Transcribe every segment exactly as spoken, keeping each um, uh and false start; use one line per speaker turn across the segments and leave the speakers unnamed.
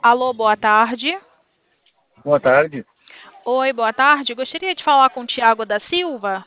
Alô, boa tarde.
Boa tarde.
Oi, boa tarde. Gostaria de falar com o Tiago da Silva.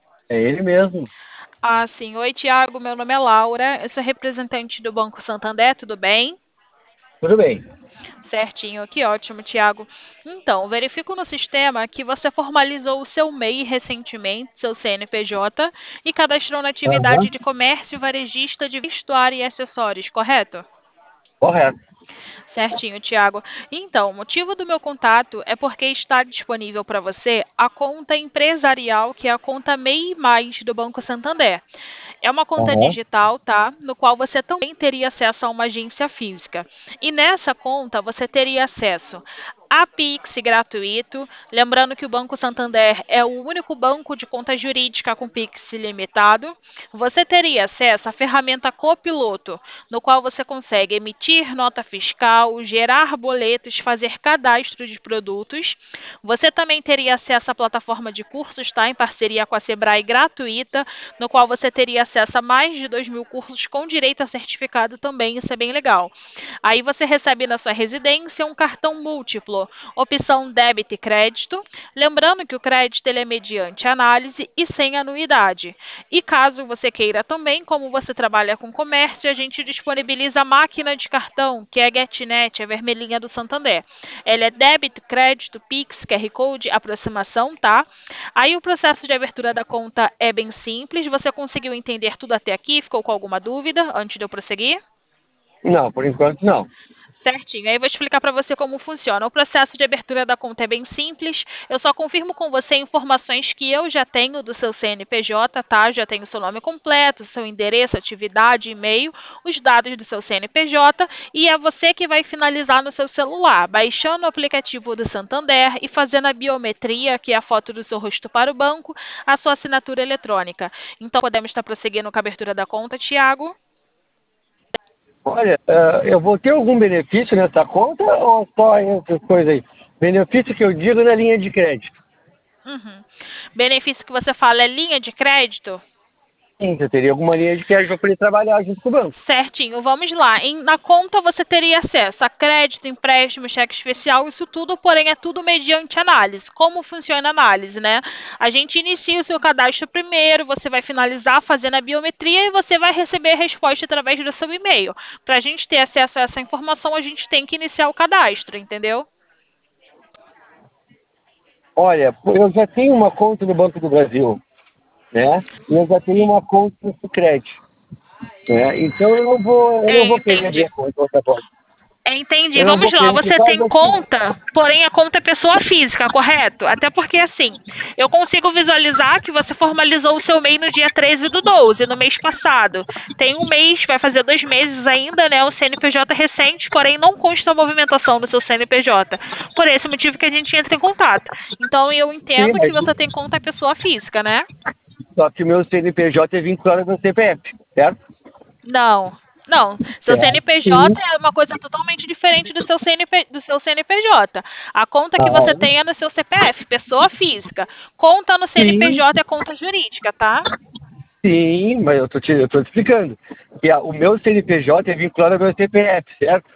É ele mesmo.
Ah, sim. Oi, Tiago. Meu nome é Laura. Eu sou representante do Banco Santander. Tudo bem?
Tudo bem.
Certinho. Que ótimo, Tiago. Então, verifico no sistema que você formalizou o seu M E I recentemente, seu C N P J, e cadastrou na
Aham.
atividade de comércio varejista de vestuário e acessórios, correto?
Correto.
Certinho, Tiago. Então, o motivo do meu contato é porque está disponível para você a conta empresarial, que é a conta M E I Mais do Banco Santander. É uma conta
Aham.
digital, tá? No qual você também teria acesso a uma agência física. E nessa conta você teria acesso a Pix gratuito, lembrando que o Banco Santander é o único banco de conta jurídica com Pix ilimitado. Você teria acesso à ferramenta Copiloto, no qual você consegue emitir nota fiscal, gerar boletos, fazer cadastro de produtos. Você também teria acesso à plataforma de cursos, tá? Em parceria com a Sebrae gratuita, no qual você teria acesso a mais de dois mil cursos com direito a certificado também, isso é bem legal. Aí você recebe na sua residência um cartão múltiplo, opção débito e crédito, lembrando que o crédito ele é mediante análise e sem anuidade. E caso você queira também, como você trabalha com comércio, a gente disponibiliza a máquina de cartão, que é a GetNet, a vermelhinha do Santander. Ela é débito, crédito, Pix, Q R Code, aproximação, tá? Aí o processo de abertura da conta é bem simples. Você conseguiu entender tudo até aqui? Ficou com alguma dúvida antes de eu prosseguir?
Não, por enquanto não.
Certinho. Aí eu vou explicar para você como funciona. O processo de abertura da conta é bem simples. Eu só confirmo com você informações que eu já tenho do seu C N P J, tá? Já tenho seu nome completo, seu endereço, atividade, e-mail, os dados do seu C N P J e é você que vai finalizar no seu celular, baixando o aplicativo do Santander e fazendo a biometria, que é a foto do seu rosto para o banco, a sua assinatura eletrônica. Então podemos estar prosseguindo com a abertura da conta, Tiago?
Olha, ah, eu vou ter algum benefício nessa conta ou só essas coisas aí? Benefício que eu digo na linha de crédito.
Uhum. Benefício que você fala é linha de crédito?
Sim, eu teria alguma linha de crédito para poder trabalhar junto com o banco.
Certinho, vamos lá. Em- na conta você teria acesso a crédito, empréstimo, cheque especial, isso tudo, porém é tudo mediante análise. Como funciona a análise, né? A gente inicia o seu cadastro primeiro, você vai finalizar fazendo a biometria e você vai receber a resposta através do seu e-mail. Para a gente ter acesso a essa informação, a gente tem que iniciar o cadastro, entendeu?
Olha, eu já tenho uma conta no Banco do Brasil, né? E eu já tenho
Sim.
uma conta no Sicredi, né? Então eu não vou, eu não
É,
vou querer abrir
entendi.
a conta outra coisa.
Entendi.
Eu não
Vamos
vou
lá.
querer por
Você tem
causa que
conta, porém a conta é pessoa física, correto? Até porque, assim, eu consigo visualizar que você formalizou o seu M E I no dia treze do doze, no mês passado. Tem um mês, vai fazer dois meses ainda, né? O C N P J recente, porém não consta a movimentação do seu C N P J. Por esse motivo que a gente entra em contato. Então, eu
sim,
entendo que
mas
você tem conta pessoa física, né?
só que o meu C N P J é vinculado ao meu C P F, certo?
Não. Não, seu
Certo.
C N P J
Sim.
é uma coisa totalmente diferente do seu C N P, do seu C N P J. A conta que você
Ah,
tem é no seu C P F, pessoa física. Conta no
sim,
C N P J é conta jurídica, tá?
sim, mas eu tô te, eu tô te explicando. Que a- o meu C N P J é vinculado ao meu C P F, certo?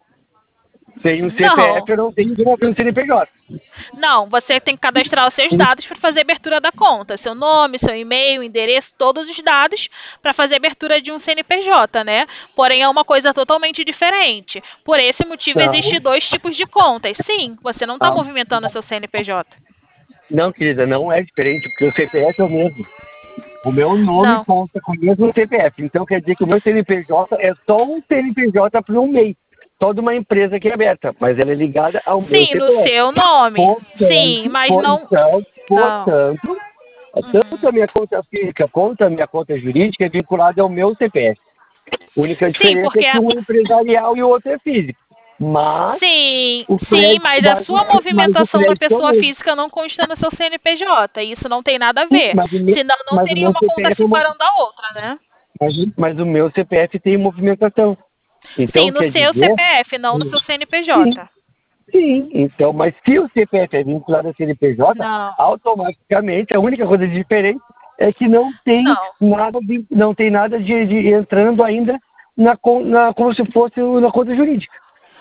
Sem o C P F
Não.
eu não tenho como abrir um C N P J.
Não, você tem que cadastrar os seus dados para fazer a abertura da conta. Seu nome, seu e-mail, endereço, todos os dados para fazer a abertura de um C N P J, né? Porém, é uma coisa totalmente diferente. Por esse motivo,
Não,
existem dois tipos de contas. Sim, você não está
ah,
movimentando o seu C N P J.
não, querida, não é diferente, porque o C P F é o mesmo. O meu nome
Não.
consta com o mesmo C P F. Então quer dizer que o meu C N P J é só um C N P J para um M E I. Só de uma empresa que é aberta, mas ela é ligada ao meu
Sim, no
C P F.
seu nome. Sim,
Portanto,
mas não.
portanto,
Não.
portanto, tanto
Uhum.
a minha conta física quanto a minha conta jurídica é vinculada ao meu C P F. A única
Sim,
diferença é
porque.
que um é empresarial e o outro é físico. Mas
Sim,
o
sim,
crédito,
mas a
mas,
sua
mas o
movimentação da
crédito é o
pessoa
mesmo.
física não consta no seu C N P J. Isso não tem nada a
Sim,
ver.
mas o meu,
Senão não
mas o
teria
meu
uma conta
C P F é uma,
separando a outra, né?
mas, mas o meu C P F tem movimentação.
Sim,
Então
no
quer
seu
dizer,
C P F, não no seu
sim,
C N P J.
sim. Então, mas se o C P F é vinculado ao C N P J,
Não,
automaticamente a única coisa diferente é que não tem
não.
nada de, não tem nada de, de entrando ainda na, con- na como se fosse na conta jurídica.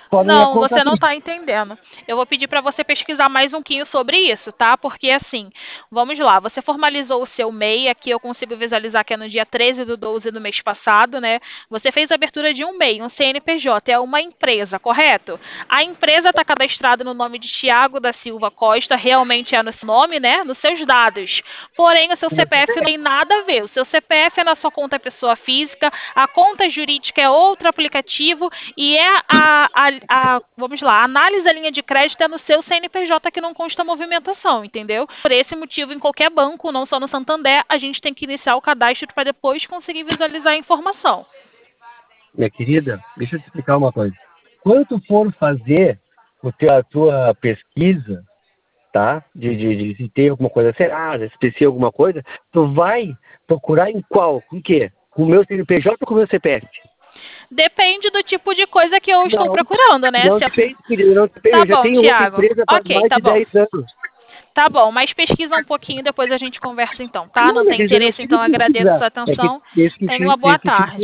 Podem
Não,
conta
você não
tudo.
está entendendo. Eu vou pedir para você pesquisar mais um pouquinho sobre isso, tá? Porque assim, vamos lá, você formalizou o seu M E I, aqui eu consigo visualizar que é no dia treze do doze do mês passado, né? Você fez a abertura de um M E I, um C N P J, é uma empresa, correto? A empresa está cadastrada no nome de Tiago da Silva Costa, realmente é no seu nome, né? Nos seus dados. Porém, o seu C P F não tem nada a ver. O seu C P F é na sua conta pessoa física, a conta jurídica é outro aplicativo e é a, a, a, vamos lá, a análise da linha de crédito é no seu C N P J que não consta movimentação, entendeu? Por esse motivo, em qualquer banco, não só no Santander, a gente tem que iniciar o cadastro para depois conseguir visualizar a informação.
Minha querida, deixa eu te explicar uma coisa. Quando tu for fazer o teu, a tua pesquisa, tá? De, de, de se tem alguma coisa serada, se precisa alguma coisa, tu vai procurar em qual? Com o quê? Com o meu C N P J ou com o meu C P F?
Depende do tipo de coisa que eu estou
Não,
procurando, né?
não
Se a-
depende, querido, não depende.
Tá
Eu já
bom,
tenho outra
Tiago.
empresa faz
Ok,
mais
tá
de
bom.
dez anos.
Tá bom, mas pesquisa um pouquinho, depois a gente conversa então, tá?
Não,
Não
minha
tem
querida, não
interesse, então
precisa
agradeço
pesquisar.
sua
É que
atenção.
esse,
Tenha uma boa
esse tipo
tarde.